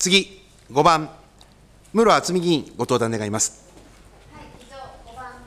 次、5番、室敦美議員、ご登壇願います。 はい、以上、5番。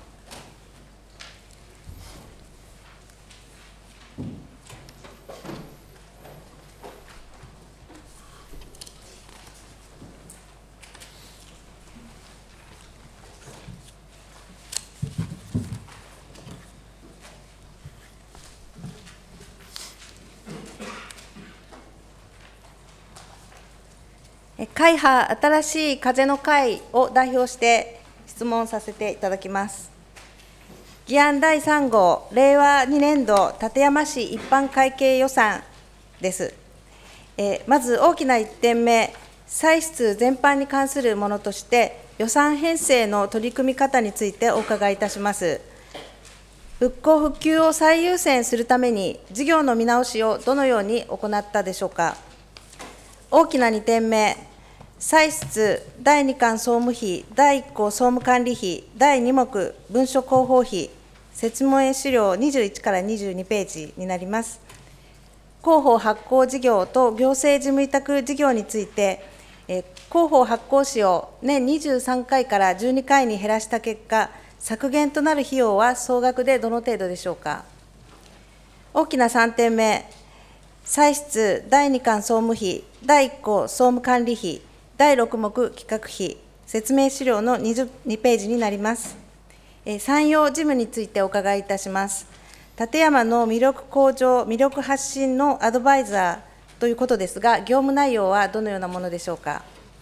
会派新しい風の会を代表して質問させていただきます。議案第3号、令和2年度館山市一般会計予算です。まず大きな1点目、歳出全般に関するものとして、予算編成の取り組み方についてお伺いいたします。復興・復旧を最優先するために、事業の見直しをどのように行ったでしょうか。大きな2点目、歳出第2巻総務費、第1項総務管理費、第2目文書広報費、説明資料21から22ページになります。広報発行事業と行政事務委託事業について、広報発行費を年23回から12回に減らした結果、削減となる費用は総額でどの程度でしょうか。大きな3点目、歳出第2巻総務費、第1項総務管理費、第6目企画費、説明資料の22ページになります。参要事務についてお伺いいたします。館山の魅力向上、魅力発信のアドバイザーということですが、業務内容はどのようなものでしょうか。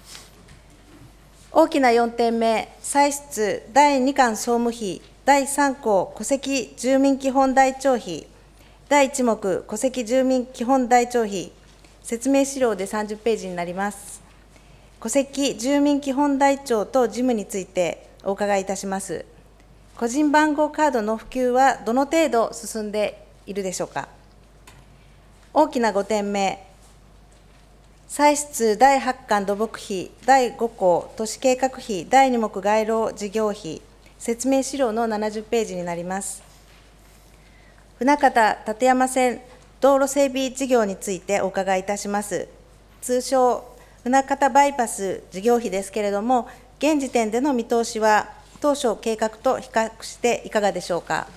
大きな4点目、歳出第2巻総務費、第3項戸籍住民基本台帳費、第1目戸籍住民基本台帳費、説明資料で30ページになります。戸籍住民基本台帳と事務についてお伺いいたします。個人番号カードの普及はどの程度進んでいるでしょうか。大きな5点目、歳出第8巻土木費、第5項都市計画費、第2目街路事業費、説明資料の70ページになります。船形館山線道路整備事業についてお伺いいたします。通称、船形バイパス事業費ですけれども、現時点での見通しは、当初計画と比較していかがでしょうか。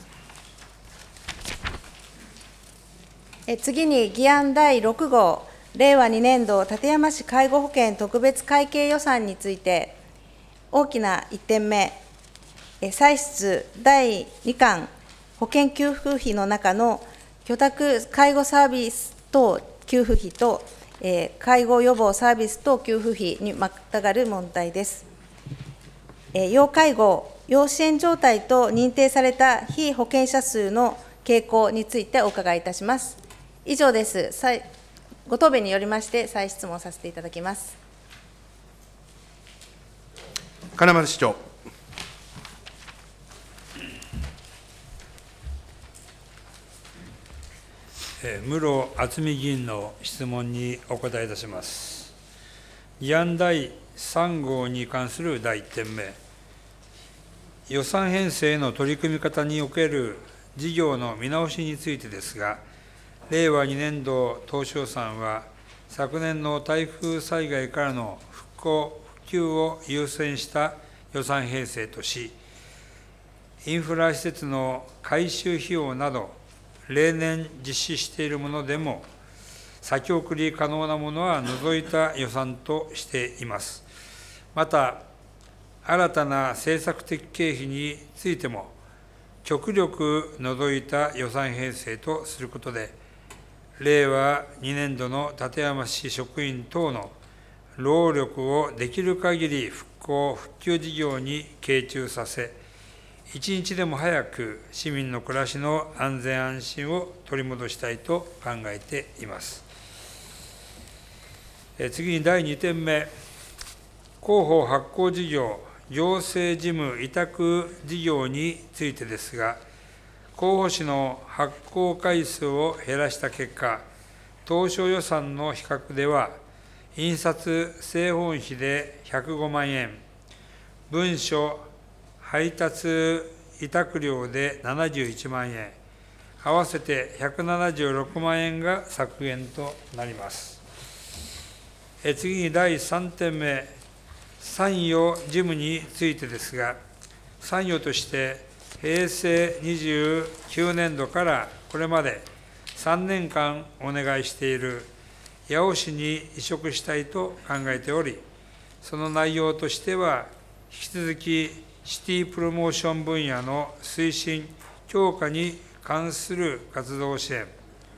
次に議案第6号、令和2年度館山市介護保険特別会計予算について、大きな1点目、歳出第2巻保険給付費の中の居宅介護サービス等給付費と、介護予防サービス等給付費にまたがる問題です。要介護、要支援状態と認定された被保険者数の傾向についてお伺いいたします。以上です。ご答弁によりまして、再質問させていただきます。 金丸市長。 室敦美議員の質問にお答えいたします。議案第3号に関する第1点目、予算編成の取り組み方における事業の見直しについてですが、令和2年度当初予算は、昨年の台風災害からの復興・復旧を優先した予算編成とし、インフラ施設の改修費用など、例年実施しているものでも、先送り可能なものは除いた予算としています。また、新たな政策的経費についても、極力除いた予算編成とすることで、令和2年度の館山市職員等の労力をできる限り復興・復旧事業に傾注させ、一日でも早く市民の暮らしの安全安心を取り戻したいと考えています。次に第2点目、広報発行事業、行政事務委託事業についてですが、広報誌の発行回数を減らした結果、当初予算の比較では、印刷・製本費で105万円、文書・配達委託料で71万円、合わせて176万円が削減となります。 次に第3点目、参与事務についてですが、参与として平成29年度からこれまで3年間お願いしている八尾市に移植したいと考えており、その内容としては、引き続きシティプロモーション分野の推進・強化に関する活動支援、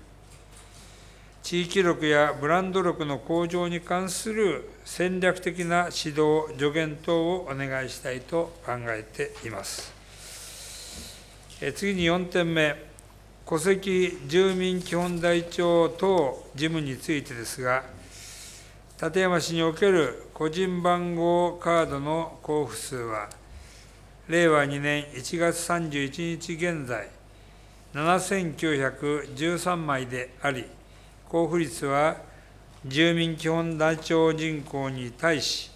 地域力やブランド力の向上に関する戦略的な指導・助言等をお願いしたいと考えています。次に4点目、戸籍住民基本台帳等事務についてですが、館山市における個人番号カードの交付数は、令和2年1月31日現在、7913枚であり、交付率は住民基本台帳人口に対し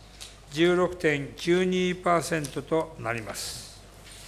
16.92% となります。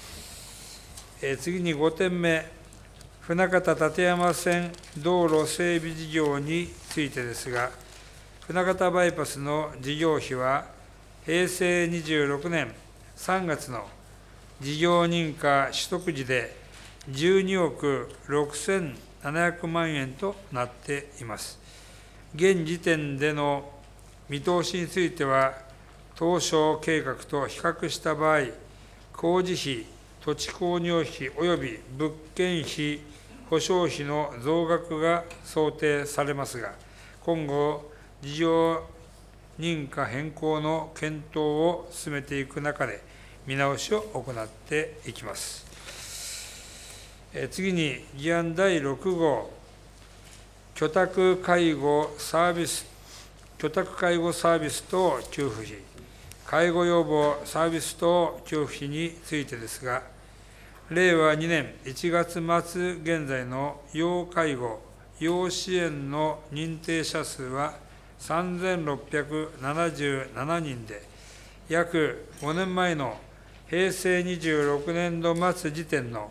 次に5点目、船形館山線道路整備事業についてですが、船形バイパスの事業費は、平成26年3月の事業認可取得時で12億6700万円となっています。現時点での見通しについては、当初計画と比較した場合、工事費、土地購入費及び物件費、保証費の増額が想定されますが、今後、事業認可変更の検討を進めていく中で、見直しを行っていきます。次に、議案第6号、居宅介護サービス等給付費、介護予防サービス等給付費についてですが、令和2年1月末現在の要介護・要支援の認定者数は3677人で、約5年前の平成26年度末時点の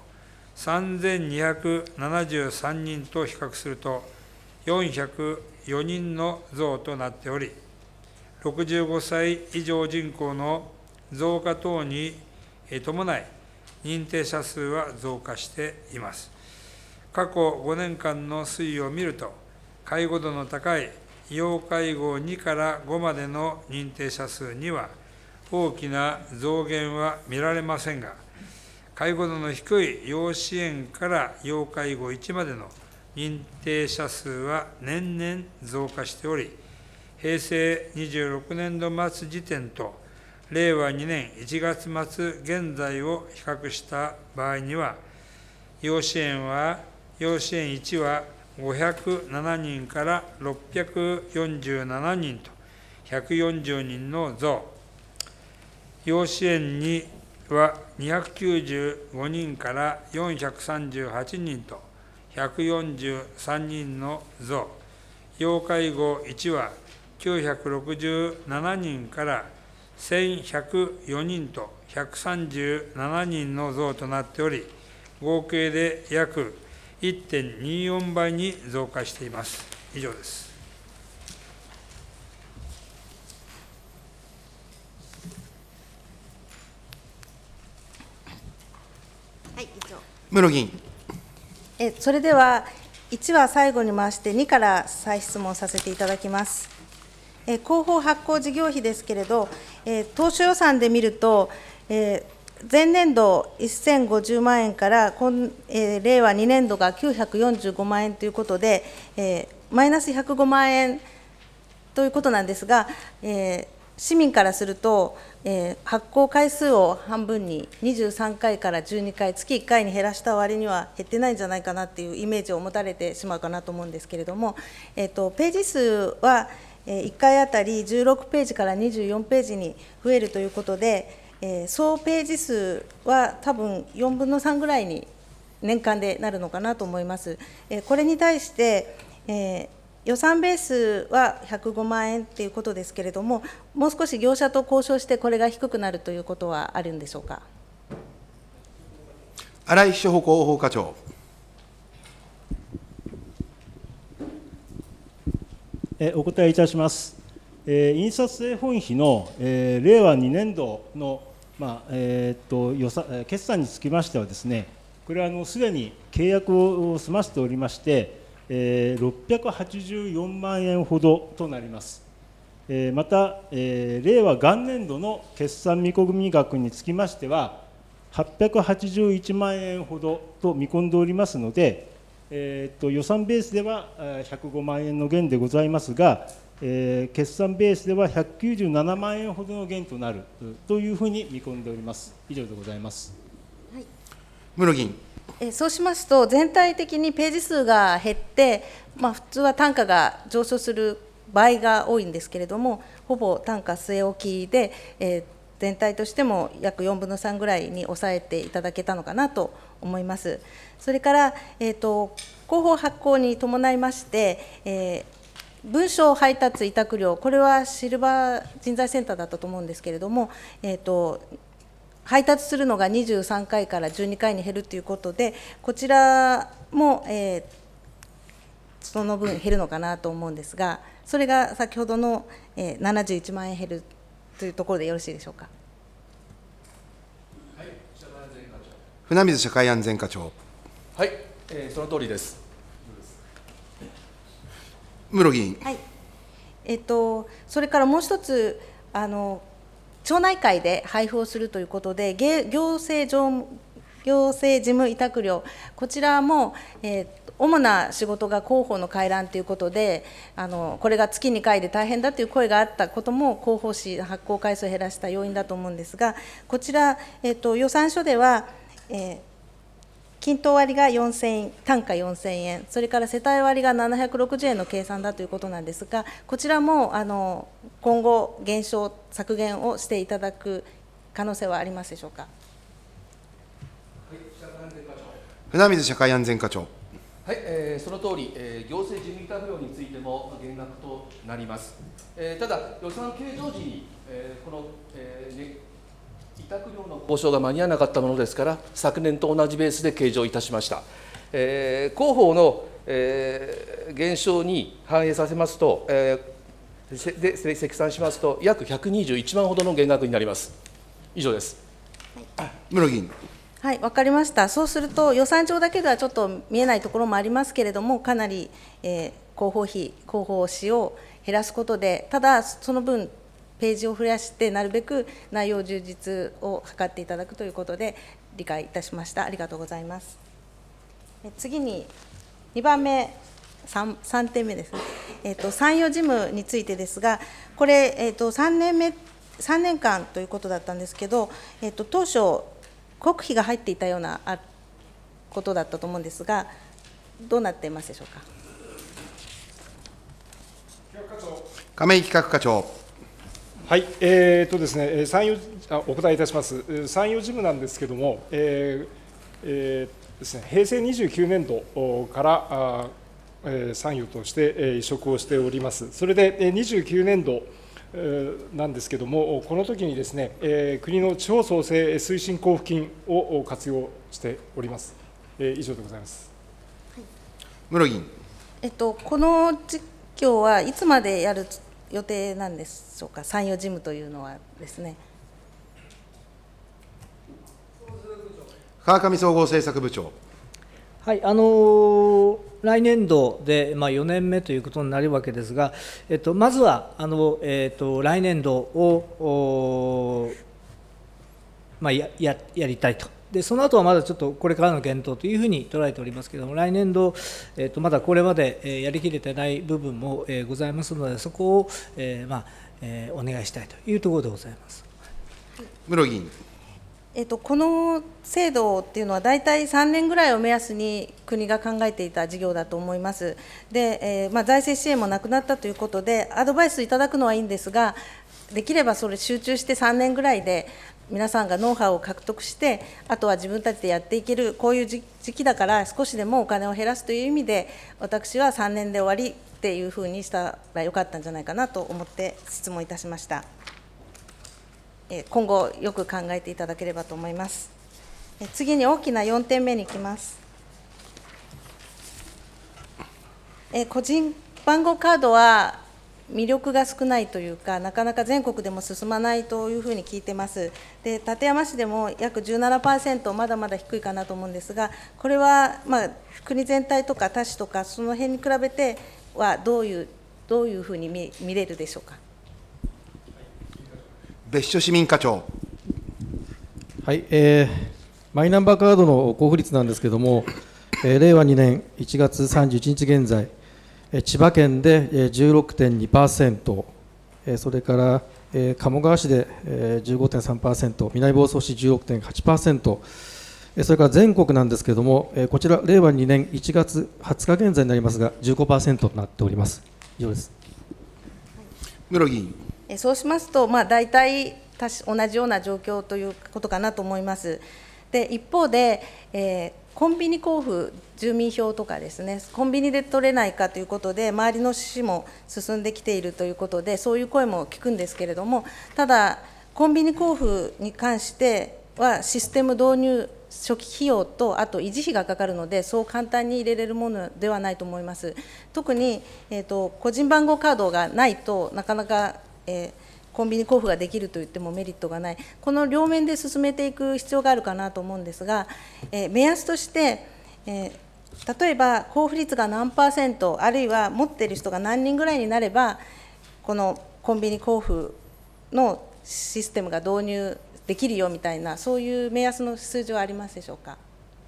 3273人と比較すると、404人の増となっており、65歳以上人口の増加等に伴い、認定者数は増加しています。過去5年間の推移を見ると、介護度の高い要介護2から5までの認定者数には、大きな増減は見られませんが、介護度の低い要支援から要介護1までの認定者数は年々増加しており、平成26年度末時点と令和2年1月末現在を比較した場合には、要支援1は507人から647人と140人の増、要支援2は295人から438人と143人の増、要介護1は967人から1104人と137人の増となっており、合計で約 1.24 倍に増加しています。以上です。 はい、以上。 室議員。 それでは、1は最後に回して2から再質問させていただきます。広報発行事業費ですけれど、当初予算で見ると、前年度1050万円から令和2年度が945万円ということで、マイナス105万円ということなんですが、市民からすると、発行回数を半分に23回から12回、月1回に減らした割には減ってないんじゃないかなっていうイメージを持たれてしまうかなと思うんですけれども、ページ数は1回あたり16ページから24ページに増えるということで、総ページ数は多分4分の3ぐらいに年間でなるのかなと思います。これに対して、予算ベースは105万円ということですけれども、もう少し業者と交渉して、これが低くなるということはあるんでしょうか。 新井秘書補広報課長。 お答えいたします。 印刷性本費の、令和2年度の、決算につきましてはですね、これはすでに契約を済ませておりまして、684万円ほどとなります。また、令和元年度の決算見込み額につきましては、881万円ほどと見込んでおりますので、予算ベースでは105万円の減でございますが、決算ベースでは197万円ほどの減となるというふうに見込んでおります。以上でございます。 はい、室議員。 そうしますと、全体的にページ数が減って、普通は単価が上昇する場合が多いんですけれども、ほぼ単価据え置きで、全体としても約4分の3ぐらいに抑えていただけたのかなと思います。それから、広報発行に伴いまして、文書配達委託料、これはシルバー人材センターだったと思うんですけれども、配達するのが23回から12回に減るということで、こちらも、その分減るのかなと思うんですが、それが先ほどの71万円減るというところでよろしいでしょうか。 はい、 船水社会安全課長。 はい、その通りです。 室議員。 はい。それからもう一つ、町内会で配布をするということで、行政事務委託料、こちらも、主な仕事が広報の回覧ということで、これが月2回で大変だという声があったことも、広報誌発行回数を減らした要因だと思うんですが、こちら、予算書では、均等割が4000円、単価4000円、それから世帯割が760円の計算だということなんですが、こちらも今後、減少、削減をしていただく可能性はありますでしょうか。 船水社会安全課長。 はい、その通り、行政事務委託料についても減額となります。ただ、予算計上時に、この、委託料の交渉が間に合わなかったものですから、昨年と同じベースで計上いたしました。広報の、減少に反映させますと、積算しますと、約121万ほどの減額になります。以上です。 室議員。 はい、分かりました。そうすると、予算上だけではちょっと見えないところもありますけれども、かなり、広報費、広報費を減らすことで、ただ、その分、ページを増やして、なるべく内容充実を図っていただくということで、理解いたしました。ありがとうございます。次に、2番目、3点目ですね。参与事務についてですが、これ、3年間ということだったんですけど、当初、国費が入っていたようなことだったと思うんですが、どうなっていますでしょうか。 亀井企画課長。 はい、ですね、お答えいたします。参与事務なんですけれども、ですね、平成29年度から参与として移植をしております。それで29年度なんですけれども、この時にですね、国の地方創生推進交付金を活用しております。以上でございます。 室議員。 この事業はいつまでやる予定なんでしょうか、参与事務というのはですね。 川上総合政策部長。 はい、来年度で、4年目ということになるわけですが、まずは来年度を、やりたいと。でその後はまだちょっとこれからの検討というふうに捉えておりますけれども、来年度、まだこれまでやりきれてない部分もございますので、そこを、お願いしたいというところでございます。 室議員。 この制度っていうのは、大体3年ぐらいを目安に国が考えていた事業だと思います。で、財政支援もなくなったということで、アドバイスいただくのはいいんですが、できればそれ集中して3年ぐらいで、皆さんがノウハウを獲得して、あとは自分たちでやっていける、こういう時期だから、少しでもお金を減らすという意味で、私は3年で終わりっていうふうにしたらよかったんじゃないかなと思って質問いたしました。今後、よく考えていただければと思います。次に大きな4点目に行きます。個人番号カードは魅力が少ないというか、なかなか全国でも進まないというふうに聞いてます。で、館山市でも約 17%、まだまだ低いかなと思うんですが、これは、国全体とか他市とか、その辺に比べてはどういうふうに見れるでしょうか。 別所市民課長。 はい、マイナンバーカードの交付率なんですけれども、令和2年1月31日現在、千葉県で 16.2%、それから鴨川市で 15.3%、南房総市 16.8%、それから全国なんですけれども、こちら、令和2年1月20日現在になりますが、15% となっております。以上です。 室議員。 そうしますと、大体同じような状況ということかなと思います。で、一方で、コンビニ交付、住民票とかですね、コンビニで取れないかということで、周りの市も進んできているということで、そういう声も聞くんですけれども、ただ、コンビニ交付に関しては、システム導入、初期費用と、あと維持費がかかるので、そう簡単に入れれるものではないと思います。特に、個人番号カードがないとなかなか、コンビニ交付ができるといってもメリットがない、この両面で進めていく必要があるかなと思うんですが、目安として、例えば交付率が何%、あるいは持っている人が何人ぐらいになれば、このコンビニ交付のシステムが導入できるよみたいな、そういう目安の数字はありますでしょうか。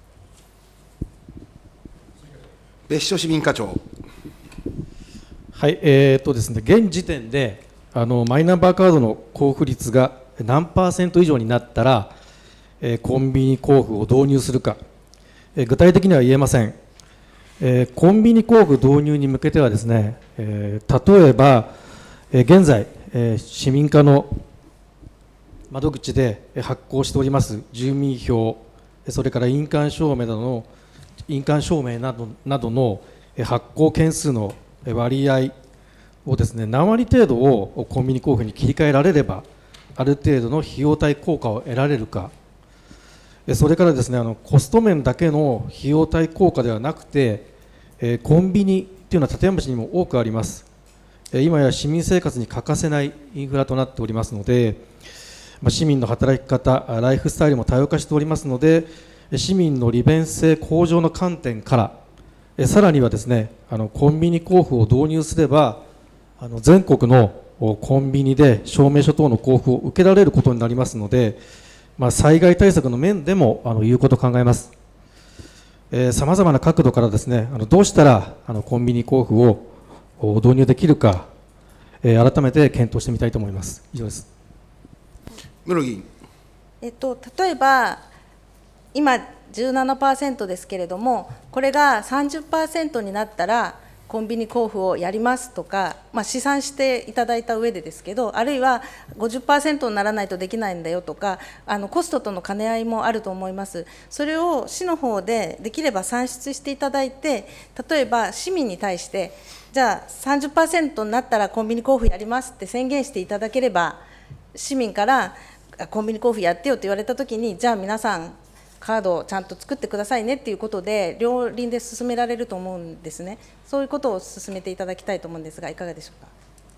別所市民課長。 はい、ですね、現時点でマイナンバーカードの交付率が何%以上になったら、コンビニ交付を導入するか、具体的には言えません。コンビニ交付導入に向けてはですね、例えば、現在、市民課の窓口で発行しております住民票、それから印鑑証明などの発行件数の割合をですね、何割程度をコンビニ交付に切り替えられれば、ある程度の費用対効果を得られるか、それからですね、コスト面だけの費用対効果ではなくて、コンビニというのは館山市にも多くあります。今や市民生活に欠かせないインフラとなっておりますので、市民の働き方、ライフスタイルも多様化しておりますので、市民の利便性向上の観点から、さらにはですね、コンビニ交付を導入すれば、全国のコンビニで証明書等の交付を受けられることになりますので、災害対策の面でも有効と考えます。さまざまな角度からですね、どうしたらコンビニ交付を導入できるか、改めて検討してみたいと思います。以上です。 室議員。 例えば、今 17% ですけれども、これが 30% になったら、コンビニ交付をやりますとか、試算していただいた上でですけど、あるいは 50% にならないとできないんだよとか、コストとの兼ね合いもあると思います。それを市の方でできれば算出していただいて、例えば市民に対して、じゃあ 30% になったらコンビニ交付やりますって宣言していただければ、市民からコンビニ交付やってよと言われたときに、じゃあ皆さん、カードをちゃんと作ってくださいねっていうことで、両輪で進められると思うんですね。そういうことを進めていただきたいと思うんですが、いかがでしょうか。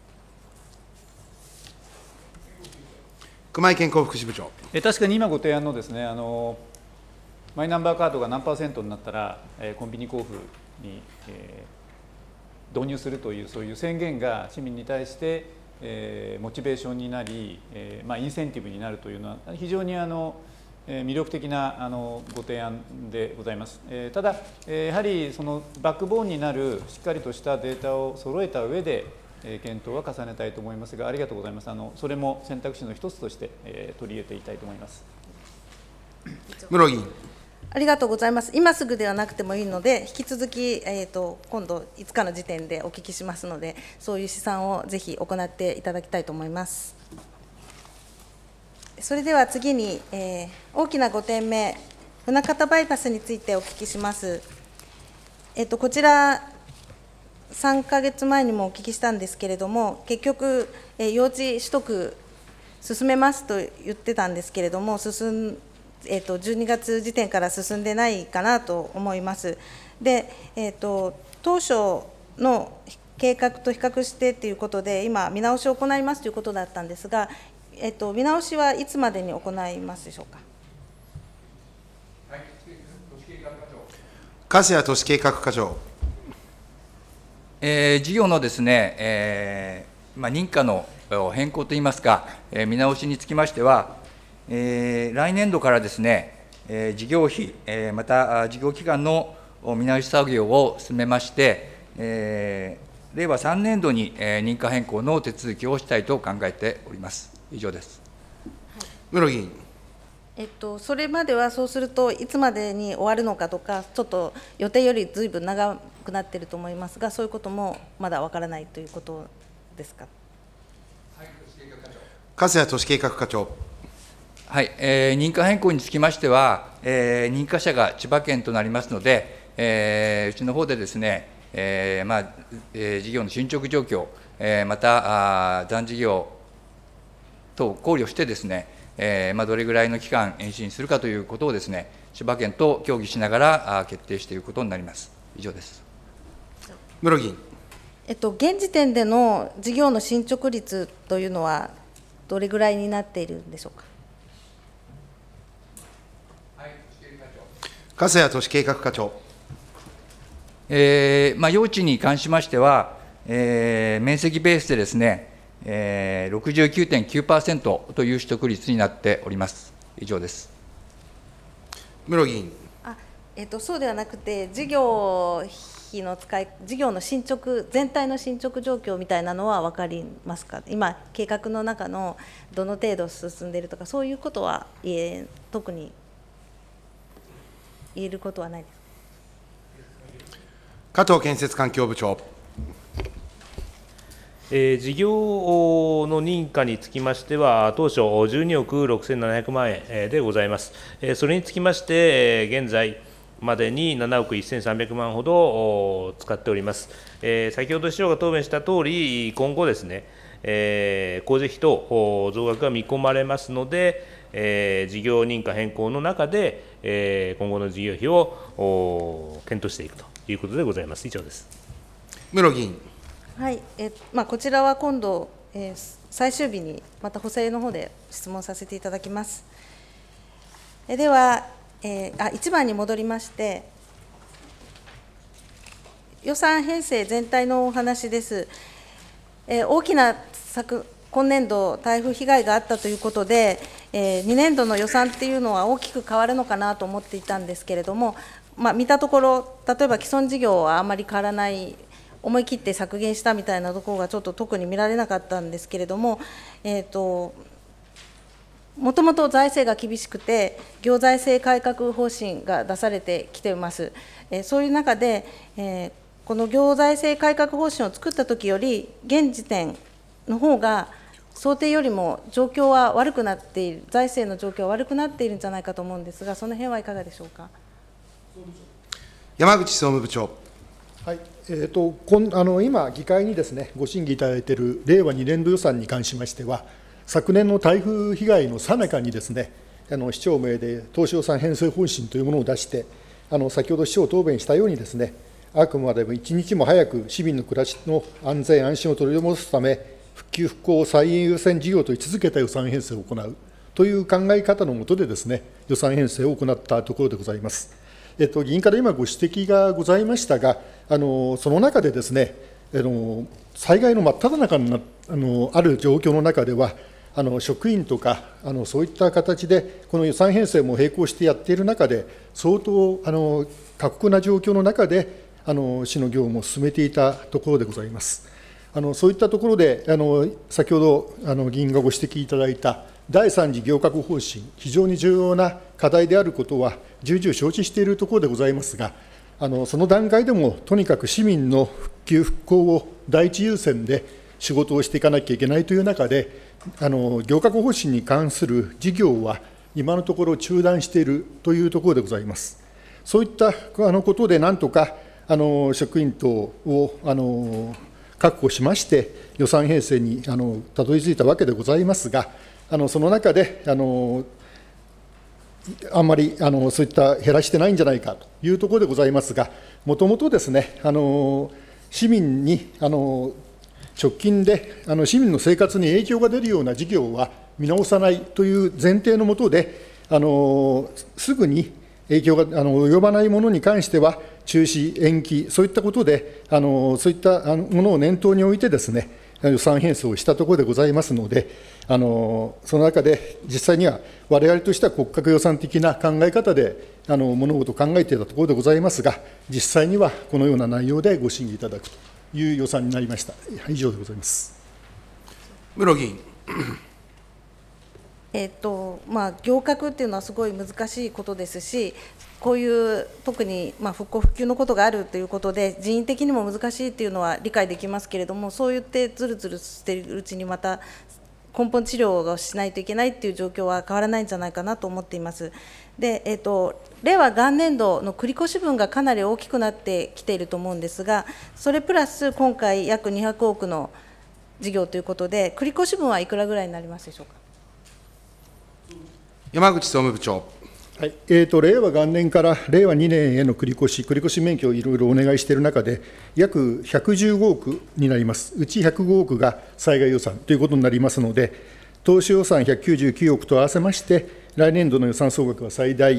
熊井健康福祉部長。 確かに今ご提案のですね、マイナンバーカードが何%になったら、コンビニ交付に、導入するという、そういう宣言が市民に対して、モチベーションになり、インセンティブになるというのは、非常に魅力的なご提案でございます。ただ、やはりそのバックボーンになるしっかりとしたデータを揃えた上で、検討は重ねたいと思いますが、ありがとうございます。それも選択肢の一つとして取り入れていきたいと思います。 室議員。 ありがとうございます。今すぐではなくてもいいので、引き続き、今度、いつかの時点でお聞きしますので、そういう試算をぜひ行っていただきたいと思います。それでは次に、大きな5点目、船形バイパスについてお聞きします。こちら、3ヶ月前にもお聞きしたんですけれども、結局、用地取得進めますと言ってたんですけれども、12月時点から進んでないかなと思います。で、当初の計画と比較してということで、今、見直しを行いますということだったんですが、見直しはいつまでに行いますでしょうか。 粕谷都市計画課長。 事業のですね、認可の変更といいますか、見直しにつきましては、来年度からですね、事業費、また事業期間の見直し作業を進めまして、令和3年度に認可変更の手続きをしたいと考えております。以上です。 室議員。 それまではそうすると、いつまでに終わるのかとか、ちょっと予定よりずいぶん長くなっていると思いますが、そういうこともまだわからないということですか。 粕谷都市計画課長。 はい、認可変更につきましては、認可者が千葉県となりますので、うちの方でですね、事業の進捗状況、また残事業等を考慮してですね、どれぐらいの期間延伸するかということをですね、千葉県と協議しながら決定していくことになります。以上です。 室議員。 現時点での事業の進捗率というのは、どれぐらいになっているんでしょうか。 粕谷都市計画課長。 用地に関しましては、面積ベースでですね、69.9% という取得率になっております。以上です。 室議員。 そうではなくて、事業の進捗、全体の進捗状況みたいなのは分かりますか。今、計画の中のどの程度進んでいるとか、そういうことは特に言えることはないですか。 加藤建設環境部長。 事業の認可につきましては、当初12億6700万円でございます。それにつきまして、現在までに7億1300万ほど使っております。先ほど市長が答弁したとおり、今後ですね、工事費等増額が見込まれますので、事業認可変更の中で、今後の事業費を検討していくということでございます。以上です。 室議員。 はい、こちらは今度、最終日にまた補正の方で質問させていただきます。では、1番に戻りまして、予算編成全体のお話です。大きな今年度、台風被害があったということで、2年度の予算っていうのは大きく変わるのかなと思っていたんですけれども、見たところ、例えば既存事業はあまり変わらない、思い切って削減したみたいなところがちょっと特に見られなかったんですけれども、もともと財政が厳しくて、行財政改革方針が出されてきています。そういう中で、この行財政改革方針を作ったときより、現時点の方が、想定よりも状況は悪くなっている、財政の状況は悪くなっているんじゃないかと思うんですが、その辺はいかがでしょうか。 山口総務部長。 はい、今、議会にですね、ご審議いただいている令和2年度予算に関しましては、昨年の台風被害の最中にですね、市長名で当初予算編成方針というものを出して、先ほど市長答弁したようにですね、あくまでも一日も早く市民の暮らしの安全安心を取り戻すため、復旧・復興を最優先事業と位置づけた予算編成を行うという考え方の下でですね、予算編成を行ったところでございます。議員から今ご指摘がございましたが、その中でですね、災害の真っ只中にある状況の中では、職員とかそういった形で、この予算編成も並行してやっている中で、相当過酷な状況の中で、市の業務を進めていたところでございます。そういったところで、先ほど議員がご指摘いただいた第3次行革方針、非常に重要な課題であることは、重々承知しているところでございますが、その段階でも、とにかく市民の復旧・復興を第一優先で仕事をしていかなきゃいけないという中で、行革方針に関する事業は、今のところ中断しているというところでございます。そういったことで、なんとか職員等を確保しまして、予算編成にたどり着いたわけでございますが、その中で、あんまりそういった減らしてないんじゃないかというところでございますが、もともとですね、 市民に直近で市民の生活に影響が出るような事業は見直さないという前提のもとで、すぐに影響が及ばないものに関しては、中止、延期、そういったことで、そういったものを念頭に置いてですね、予算編成をしたところでございますので、その中で実際には、我々としては骨格予算的な考え方で物事を考えていたところでございますが、実際にはこのような内容でご審議いただくという予算になりました。以上でございます。 室議員。 行革っていうのはすごい難しいことですし、こういう特に復興・復旧のことがあるということで、人員的にも難しいというのは理解できますけれども、そう言ってずるずるしているうちに、また根本治療をしないといけないという状況は変わらないんじゃないかなと思っています。で令和元年度の繰越分がかなり大きくなってきていると思うんですが、それプラス今回、約200億の事業ということで、繰越分はいくらぐらいになりますでしょうか。 山口総務部長。 はい、令和元年から令和2年への繰越免許をいろいろお願いしている中で、約115億になります。うち105億が災害予算ということになりますので、当初予算199億と合わせまして、来年度の予算総額は最大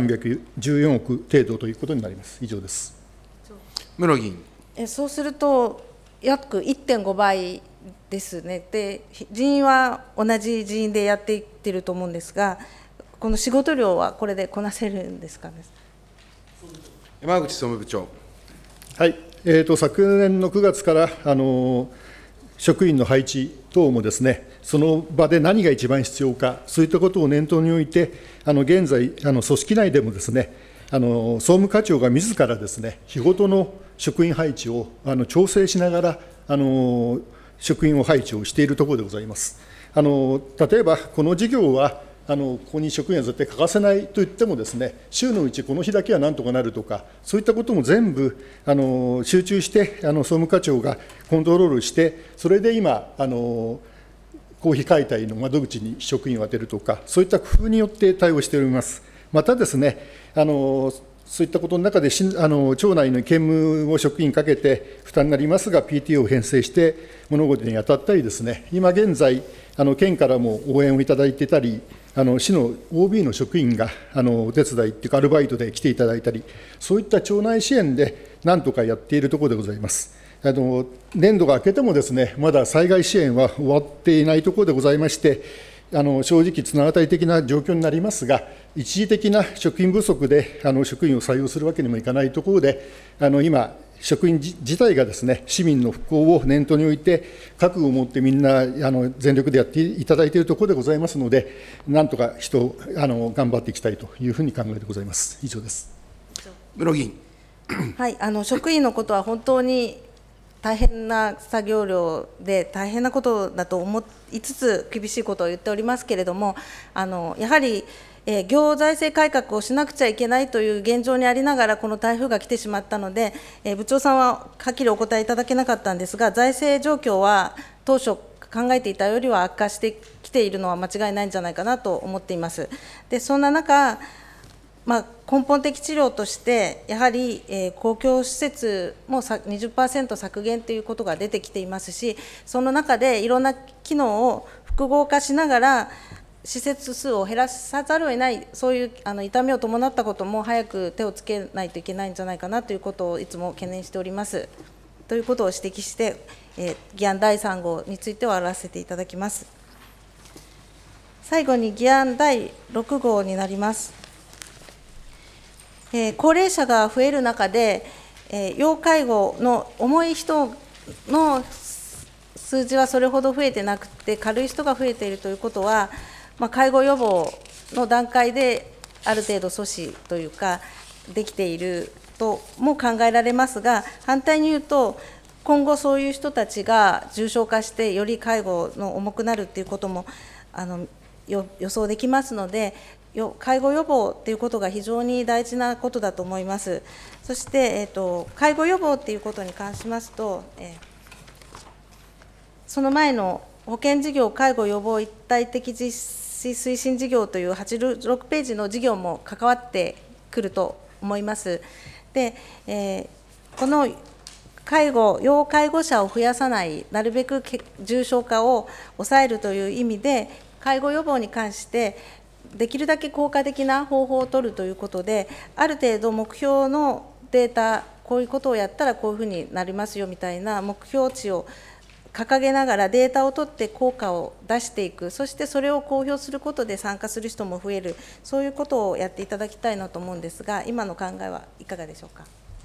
314億程度ということになります。以上です。 室議員。 そうすると、約 1.5 倍ですね。で、人員は同じ人員でやっていっていると思うんですが、この仕事量はこれでこなせるんですかね。 山口総務部長。 はい、昨年の9月から職員の配置等もですね、その場で何が一番必要か、そういったことを念頭に置いて、現在、組織内でもですね、総務課長が自らですね、日ごとの職員配置を調整しながら、職員を配置をしているところでございます。例えば、この事業は、ここに職員は絶対欠かせないと言ってもですね、週のうちこの日だけはなんとかなるとか、そういったことも全部集中して、総務課長がコントロールして、それで今、公費解体の窓口に職員を充てるとか、そういった工夫によって対応しております。またですね、そういったことの中で、町内の兼務を職員かけて負担になりますが、PTO を編成して物事に当たったりですね、今現在、県からも応援をいただいていたり、市の OB の職員がお手伝いっていうか、アルバイトで来ていただいたり、そういった町内支援でなんとかやっているところでございます。年度が明けてもですね、まだ災害支援は終わっていないところでございまして、正直、綱渡り的な状況になりますが、一時的な職員不足で職員を採用するわけにもいかないところで、今、職員自体がですね、市民の復興を念頭に置いて、覚悟を持ってみんな全力でやっていただいているところでございますので、なんとか頑張っていきたいというふうに考えてございます。以上です。 室議員。 はい、職員のことは本当に大変な作業量で大変なことだと思いつつ厳しいことを言っておりますけれども、やはり行財政改革をしなくちゃいけないという現状にありながら、この台風が来てしまったので、部長さんははっきりお答えいただけなかったんですが、財政状況は当初考えていたよりは悪化してきているのは間違いないんじゃないかなと思っています。でそんな中、根本的治療として、やはり公共施設も 20% 削減ということが出てきていますし、その中でいろんな機能を複合化しながら、施設数を減らさざるを得ない、そういう痛みを伴ったことも早く手をつけないといけないんじゃないかなということをいつも懸念しております。ということを指摘して、議案第3号については終わらせていただきます。最後に議案第6号になります。高齢者が増える中で、要介護の重い人の数字はそれほど増えてなくて、軽い人が増えているということは、介護予防の段階である程度阻止というか、できているとも考えられますが、反対に言うと、今後そういう人たちが重症化して、より介護の重くなるということも予想できますので、介護予防ということが非常に大事なことだと思います。そして、介護予防ということに関しますと、その前の保険事業介護予防一体的実施推進事業という86ページの事業も関わってくると思います。で、この要介護者を増やさない、なるべく重症化を抑えるという意味で、介護予防に関して、できるだけ効果的な方法を取るということで、ある程度目標のデータ、こういうことをやったらこういうふうになりますよみたいな目標値を掲げながらデータを取って効果を出していく、そしてそれを公表することで参加する人も増える、そういうことをやっていただきたいなと思うんですが、今の考えはいかがでしょうか。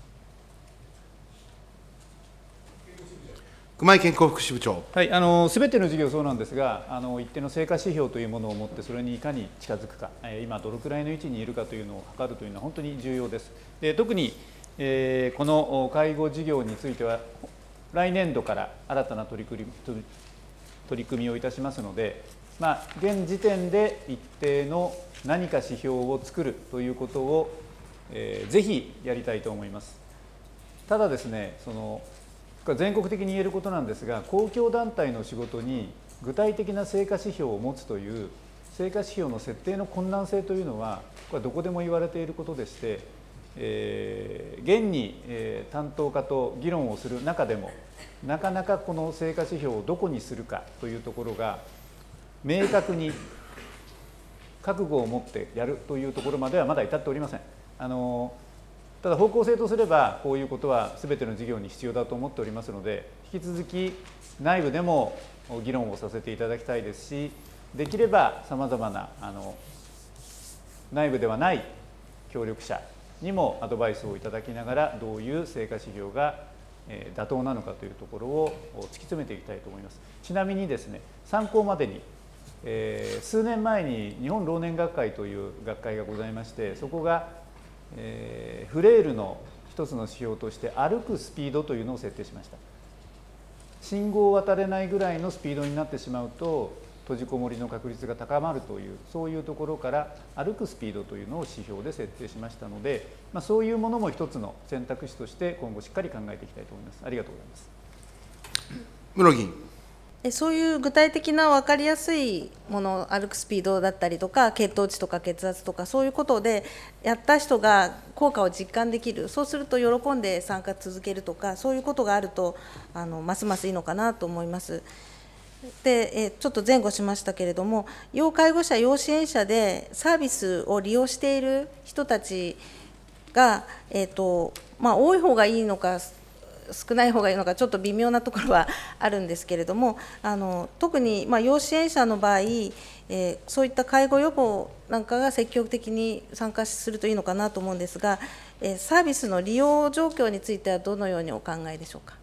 熊井健康福祉部長。 はい、すべての事業そうなんですが、一定の成果指標というものを持って、それにいかに近づくか、今、どのくらいの位置にいるかというのを測るというのは本当に重要です。特に、この介護事業については、来年度から新たな取り組みをいたしますので、現時点で一定の何か指標を作るということを、ぜひやりたいと思います。ただですね、全国的に言えることなんですが、公共団体の仕事に具体的な成果指標を持つという成果指標の設定の困難性というのは、これはどこでも言われていることでして、現に担当課と議論をする中でも、なかなかこの成果指標をどこにするかというところが、明確に覚悟を持ってやるというところまではまだ至っておりません。ただ方向性とすれば、こういうことはすべての事業に必要だと思っておりますので、引き続き内部でも議論をさせていただきたいですし、できればさまざまな内部ではない協力者にもアドバイスをいただきながら、どういう成果指標が妥当なのかというところを突き詰めていきたいと思います。ちなみにですね、参考までに、数年前に日本老年学会という学会がございまして、そこがフレイルの一つの指標として歩くスピードというのを設定しました。信号を渡れないぐらいのスピードになってしまうと閉じこもりの確率が高まるという、そういうところから歩くスピードというのを指標で設定しましたので、そういうものも一つの選択肢として今後しっかり考えていきたいと思います。ありがとうございます。 室議員。 そういう具体的な分かりやすいもの、歩くスピードだったりとか、血糖値とか血圧とか、そういうことでやった人が効果を実感できる、そうすると喜んで参加続けるとか、そういうことがあるとますますいいのかなと思います。でちょっと前後しましたけれども、要介護者、要支援者でサービスを利用している人たちが、多い方がいいのか、少ない方がいいのか、ちょっと微妙なところはあるんですけれども、特に要支援者の場合、そういった介護予防なんかが積極的に参加するといいのかなと思うんですが、サービスの利用状況についてはどのようにお考えでしょうか。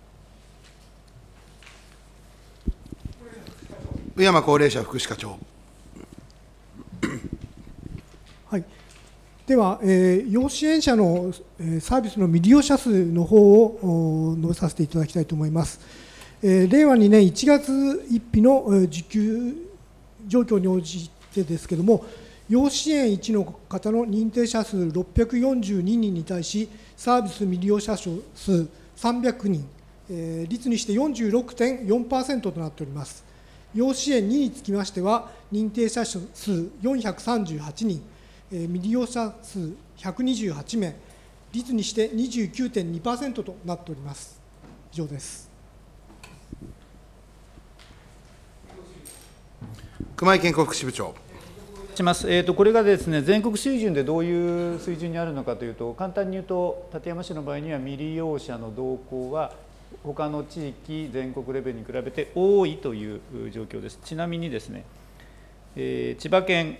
宇山高齢者福祉課長。 はい、では、要支援者のサービスの未利用者数の方を述べさせていただきたいと思います。令和2年1月1日の受給状況に応じてですけれども、要支援1の方の認定者数642人に対し、サービス未利用者数300人、率にして 46.4% となっております。要支援2につきましては、認定者数438人、未利用者数128名、率にして 29.2% となっております。以上です。 熊井健康福祉部長。 これがですね、全国水準でどういう水準にあるのかというと、簡単に言うと、館山市の場合には未利用者の動向は、他の地域、全国レベルに比べて多いという状況です。ちなみにですね、千葉県、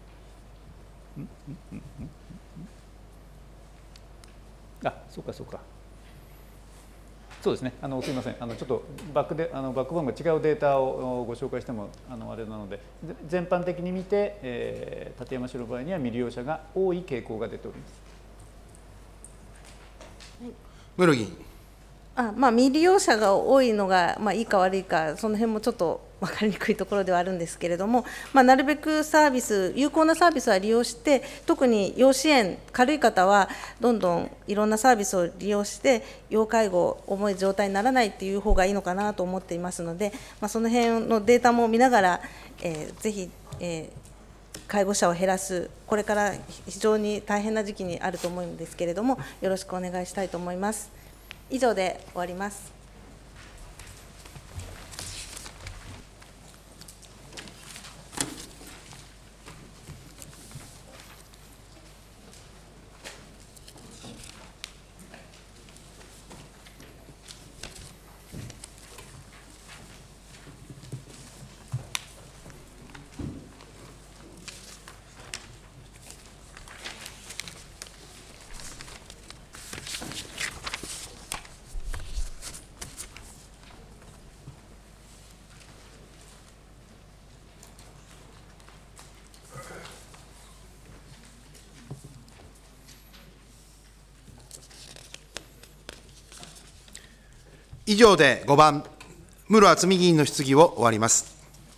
そうか、そうですね、すみません、ちょっとバックボーンが違うデータをご紹介してもあれなので、全般的に見て、館山市の場合には未利用者が多い傾向が出ております。 室議員。 未利用者が多いのが、いいか悪いか、その辺もちょっと分かりにくいところではあるんですけれども、なるべく有効なサービスは利用して、特に要支援、軽い方はどんどんいろんなサービスを利用して、要介護、重い状態にならないという方がいいのかなと思っていますので、その辺のデータも見ながら、ぜひ、介護者を減らす、これから非常に大変な時期にあると思うんですけれども、よろしくお願いしたいと思います。 以上で終わります。 以上で5番、室渥美議員の質疑を終わります。